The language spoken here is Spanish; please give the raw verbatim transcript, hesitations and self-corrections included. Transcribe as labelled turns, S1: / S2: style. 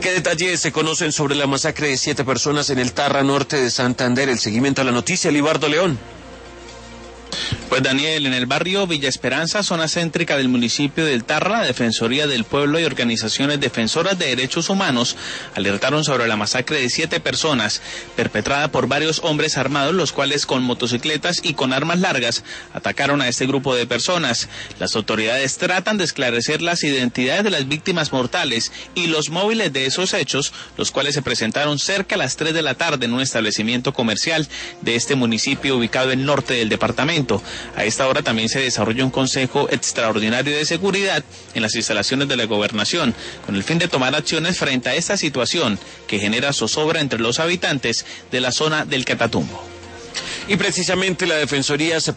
S1: ¿Qué detalles se conocen sobre la masacre de siete personas en el Tarra Norte de Santander? El seguimiento a la noticia, Libardo León.
S2: Pues Daniel, en el barrio Villa Esperanza, zona céntrica del municipio del Tarra, la Defensoría del Pueblo y organizaciones defensoras de derechos humanos alertaron sobre la masacre de siete personas perpetrada por varios hombres armados, los cuales con motocicletas y con armas largas atacaron a este grupo de personas. Las autoridades tratan de esclarecer las identidades de las víctimas mortales y los móviles de esos hechos, los cuales se presentaron cerca a las tres de la tarde en un establecimiento comercial de este municipio ubicado en el norte del departamento. A esta hora también se desarrolla un consejo extraordinario de seguridad en las instalaciones de la gobernación, con el fin de tomar acciones frente a esta situación que genera zozobra entre los habitantes de la zona del Catatumbo.
S1: Y precisamente la Defensoría se